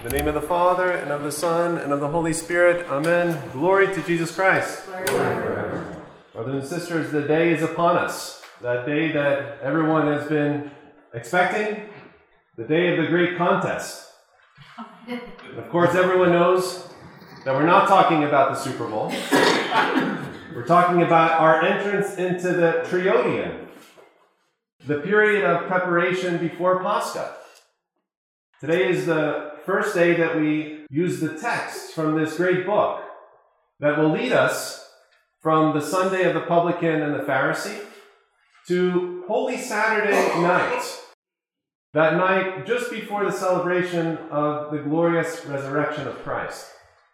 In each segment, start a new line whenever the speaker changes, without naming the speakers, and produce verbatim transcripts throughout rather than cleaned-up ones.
In the name of the Father, and of the Son, and of the Holy Spirit. Amen. Glory to Jesus Christ. Glory. Brothers and sisters, the day is upon us. That day that everyone has been expecting. The day of the great contest. And of course, everyone knows that we're not talking about the Super Bowl. We're talking about our entrance into the Triodion, the period of preparation before Pascha. Today is the first day that we use the text from this great book that will lead us from the Sunday of the publican and the Pharisee to Holy Saturday night, that night just before the celebration of the glorious resurrection of Christ.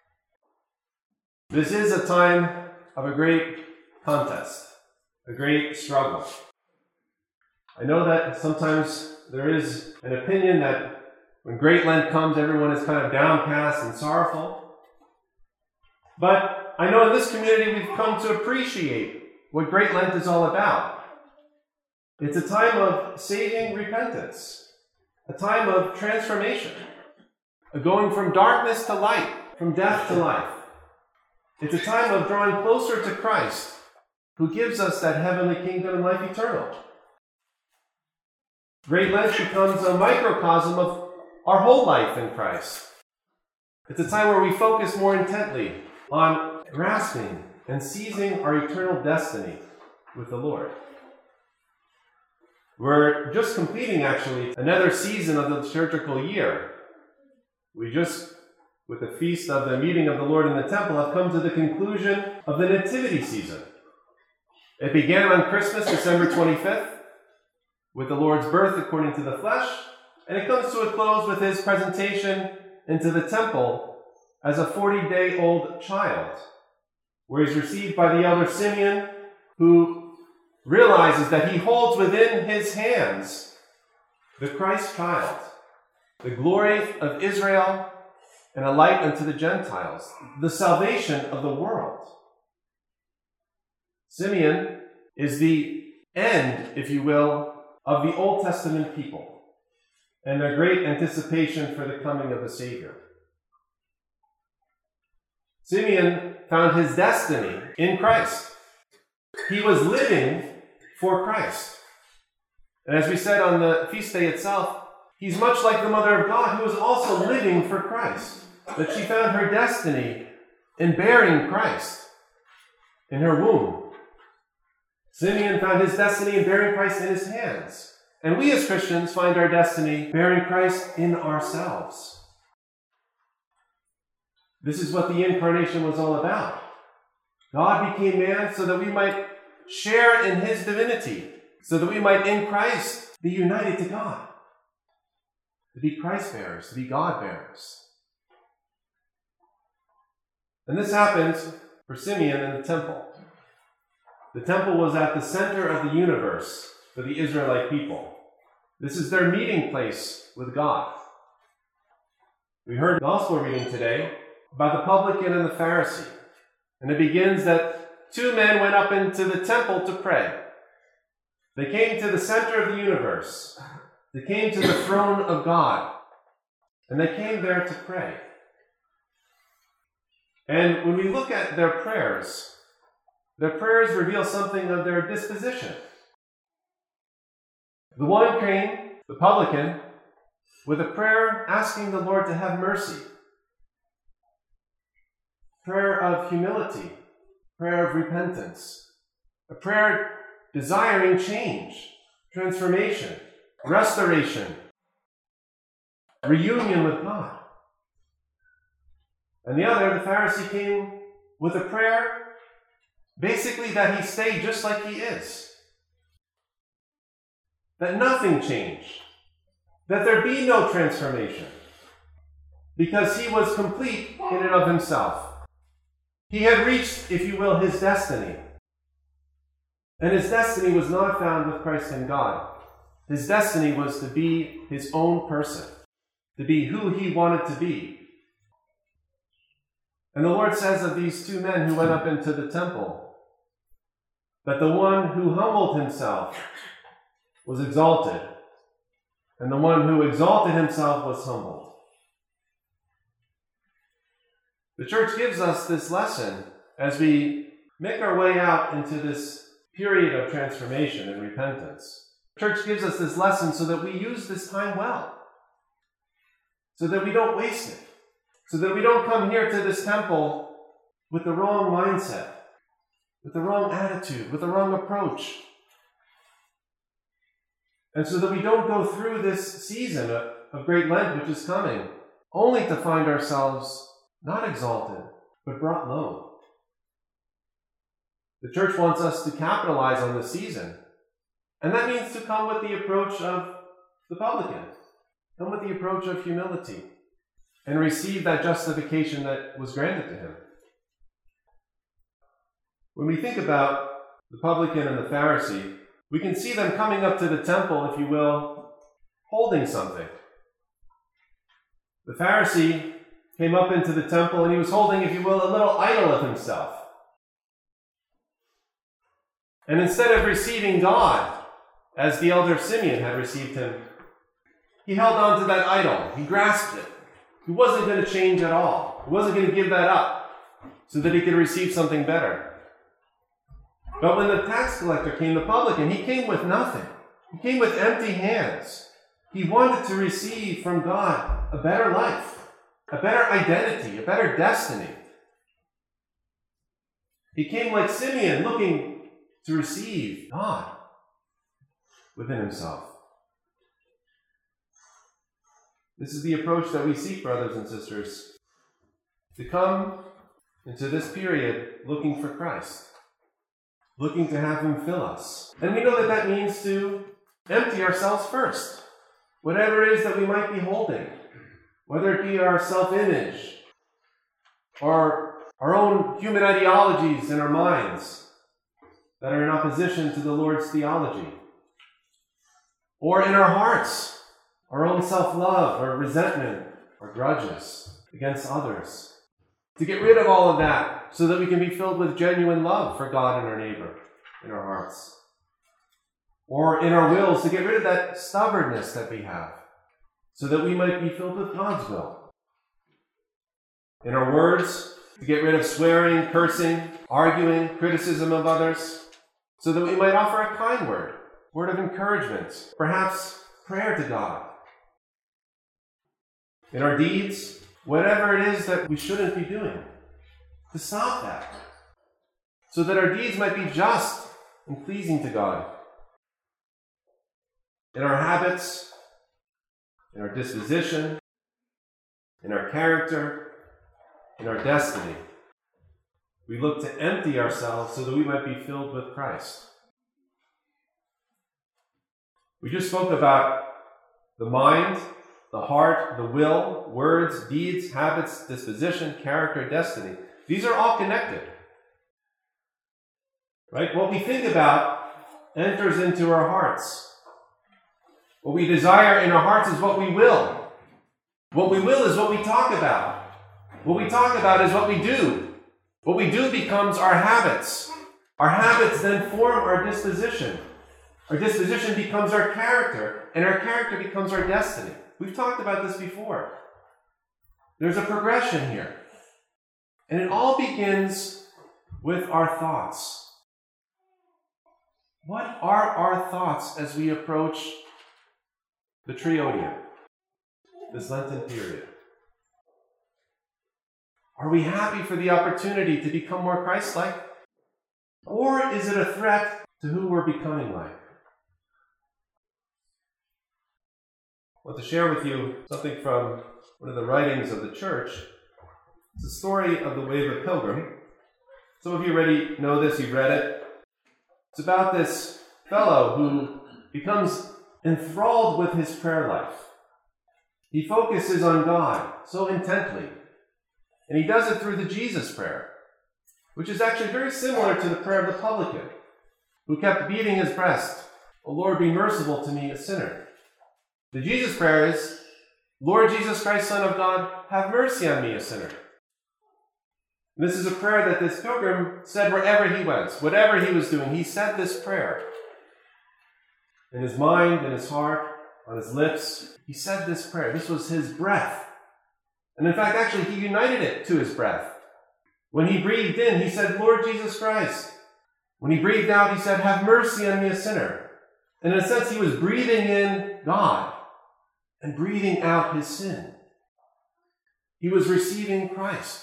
This is a time of a great contest, a great struggle. I know that sometimes there is an opinion that when Great Lent comes, everyone is kind of downcast and sorrowful. But I know in this community we've come to appreciate what Great Lent is all about. It's a time of saving repentance, a time of transformation, a going from darkness to light, from death to life. It's a time of drawing closer to Christ, who gives us that heavenly kingdom and life eternal. Great Lent becomes a microcosm of our whole life in Christ. It's a time where we focus more intently on grasping and seizing our eternal destiny with the Lord. We're just completing, actually, another season of the liturgical year. We just, with the feast of the meeting of the Lord in the temple, have come to the conclusion of the Nativity season. It began on Christmas, December twenty-fifth, with the Lord's birth according to the flesh, and it comes to a close with his presentation into the temple as a forty-day-old child, where he's received by the elder Simeon, who realizes that he holds within his hands the Christ child, the glory of Israel, and a light unto the Gentiles, the salvation of the world. Simeon is the end, if you will, of the Old Testament people and their great anticipation for the coming of the Savior. Simeon found his destiny in Christ. He was living for Christ. And as we said on the feast day itself, he's much like the Mother of God, who was also living for Christ, that she found her destiny in bearing Christ in her womb. Simeon found his destiny in bearing Christ in his hands. And we as Christians find our destiny bearing Christ in ourselves. This is what the incarnation was all about. God became man so that we might share in his divinity, so that we might in Christ be united to God, to be Christ bearers, to be God bearers. And this happens for Simeon in the temple. The temple was at the center of the universe for the Israelite people. This is their meeting place with God. We heard the gospel reading today about the publican and the Pharisee. And it begins that two men went up into the temple to pray. They came to the center of the universe. They came to the throne of God. And they came there to pray. And when we look at their prayers, their prayers reveal something of their disposition. The one came, the publican, with a prayer asking the Lord to have mercy. Prayer of humility, prayer of repentance, a prayer desiring change, transformation, restoration, reunion with God. And the other, the Pharisee, came with a prayer basically that he stay just like he is. That nothing changed. That there be no transformation. Because he was complete in and of himself. He had reached, if you will, his destiny. And his destiny was not found with Christ and God. His destiny was to be his own person. To be who he wanted to be. And the Lord says of these two men who went up into the temple, that the one who humbled himself was exalted, and the one who exalted himself was humbled. The church gives us this lesson as we make our way out into this period of transformation and repentance. The church gives us this lesson so that we use this time well, so that we don't waste it, so that we don't come here to this temple with the wrong mindset, with the wrong attitude, with the wrong approach. And so that we don't go through this season of Great Lent, which is coming, only to find ourselves not exalted, but brought low. The church wants us to capitalize on this season. And that means to come with the approach of the publican, come with the approach of humility, and receive that justification that was granted to him. When we think about the publican and the Pharisee, we can see them coming up to the temple, if you will, holding something. The Pharisee came up into the temple and he was holding, if you will, a little idol of himself. And instead of receiving God, as the elder Simeon had received him, he held on to that idol. He grasped it. He wasn't going to change at all. He wasn't going to give that up so that he could receive something better. But when the tax collector came, the publican, he came with nothing. He came with empty hands. He wanted to receive from God a better life, a better identity, a better destiny. He came like Simeon, looking to receive God within himself. This is the approach that we seek, brothers and sisters, to come into this period looking for Christ, looking to have him fill us. And we know that that means to empty ourselves first. Whatever it is that we might be holding, whether it be our self-image or our own human ideologies in our minds that are in opposition to the Lord's theology, or in our hearts, our own self-love or resentment or grudges against others. To get rid of all of that so that we can be filled with genuine love for God and our neighbor in our hearts. Or in our wills, to get rid of that stubbornness that we have so that we might be filled with God's will. In our words, to get rid of swearing, cursing, arguing, criticism of others, so that we might offer a kind word, word of encouragement, perhaps prayer to God. In our deeds, whatever it is that we shouldn't be doing, to stop that, so that our deeds might be just and pleasing to God. In our habits, in our disposition, in our character, in our destiny, we look to empty ourselves so that we might be filled with Christ. We just spoke about the mind, the heart, the will, words, deeds, habits, disposition, character, destiny. These are all connected. Right? What we think about enters into our hearts. What we desire in our hearts is what we will. What we will is what we talk about. What we talk about is what we do. What we do becomes our habits. Our habits then form our disposition. Our disposition becomes our character, and our character becomes our destiny. We've talked about this before. There's a progression here. And it all begins with our thoughts. What are our thoughts as we approach the Triodium, this Lenten period? Are we happy for the opportunity to become more Christ-like? Or is it a threat to who we're becoming like? I want to share with you something from one of the writings of the church. It's the story of the Way of a Pilgrim. Some of you already know this, you've read it. It's about this fellow who becomes enthralled with his prayer life. He focuses on God so intently. And he does it through the Jesus prayer, which is actually very similar to the prayer of the publican, who kept beating his breast, "O Lord, be merciful to me, a sinner." The Jesus prayer is, "Lord Jesus Christ, Son of God, have mercy on me, a sinner." And this is a prayer that this pilgrim said wherever he went, whatever he was doing, he said this prayer. In his mind, in his heart, on his lips, he said this prayer. This was his breath And in fact, actually, he united it to his breath. When he breathed in, he said, Lord Jesus Christ. When he breathed out, he said, have mercy on me, a sinner. And in a sense, he was breathing in God and breathing out his sin. He was receiving Christ.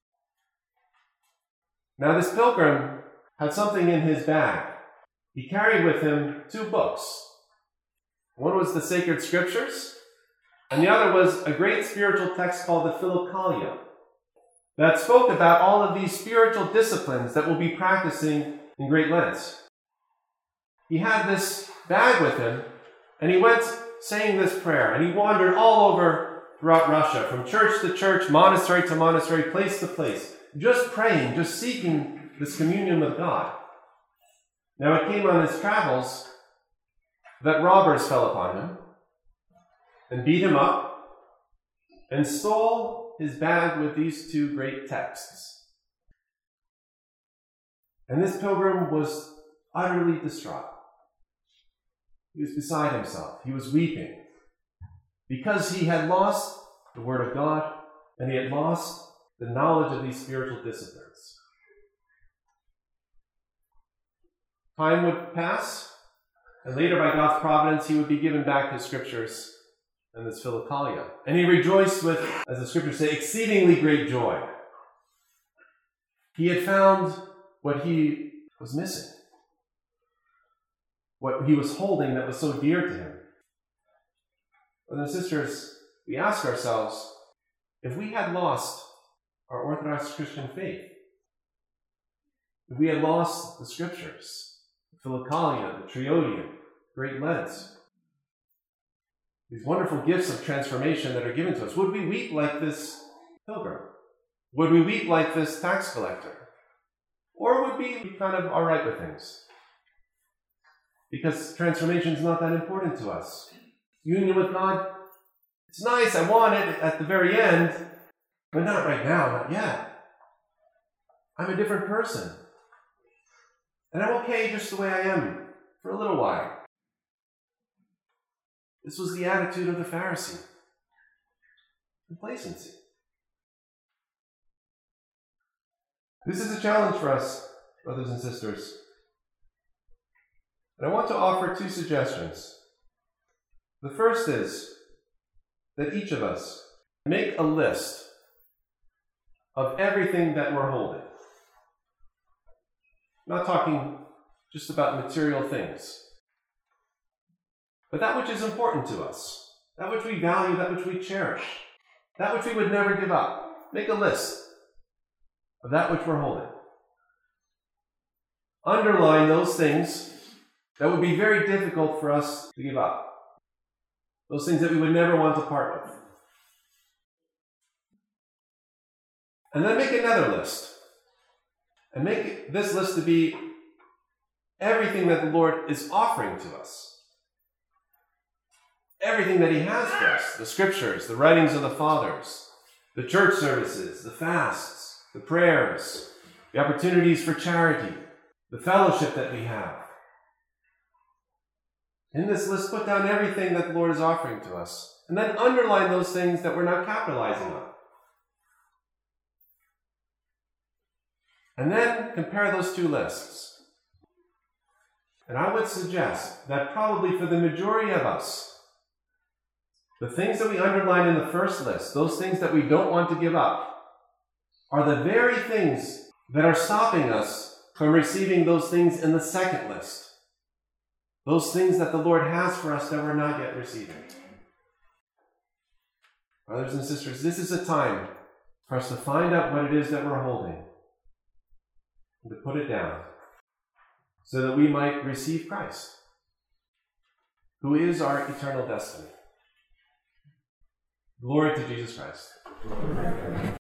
Now, this pilgrim had something in his bag. He carried with him two books. One was the sacred scriptures, and the other was a great spiritual text called the Philokalia that spoke about all of these spiritual disciplines that we'll be practicing in Great Lent. He had this bag with him, and he went saying this prayer, and he wandered all over throughout Russia, from church to church, monastery to monastery, place to place, just praying, just seeking this communion with God. Now it came on his travels that robbers fell upon him and beat him up and stole his bag with these two great texts. And this pilgrim was utterly distraught. He was beside himself. He was weeping because he had lost the Word of God and he had lost the knowledge of these spiritual disciplines. Time would pass, and later by God's providence, he would be given back his scriptures and this Philokalia. And he rejoiced with, as the scriptures say, exceedingly great joy. He had found what he was missing, what he was holding that was so dear to him. Brothers and sisters, we ask ourselves, if we had lost our Orthodox Christian faith, if we had lost the scriptures, the Philokalia, the Triodium, Great Lent, these wonderful gifts of transformation that are given to us, would we weep like this pilgrim? Would we weep like this tax collector? Or would we be kind of all right with things? Because transformation is not that important to us. Union with God, it's nice, I want it at the very end, but not right now, not yet. I'm a different person. And I'm okay just the way I am for a little while. This was the attitude of the Pharisee. Complacency. This is a challenge for us, brothers and sisters. And I want to offer two suggestions. The first is that each of us make a list of everything that we're holding. I'm not talking just about material things, but that which is important to us, that which we value, that which we cherish, that which we would never give up. Make a list of that which we're holding. Underline those things that would be very difficult for us to give up. Those things that we would never want to part with. And then make another list. And make this list to be everything that the Lord is offering to us. Everything that He has for us. The scriptures, the writings of the fathers, the church services, the fasts, the prayers, the opportunities for charity, the fellowship that we have. In this list, put down everything that the Lord is offering to us. And then underline those things that we're not capitalizing on. And then compare those two lists. And I would suggest that probably for the majority of us, the things that we underline in the first list, those things that we don't want to give up, are the very things that are stopping us from receiving those things in the second list. Those things that the Lord has for us that we're not yet receiving. Brothers and sisters, this is a time for us to find out what it is that we're holding and to put it down so that we might receive Christ, who is our eternal destiny. Glory to Jesus Christ.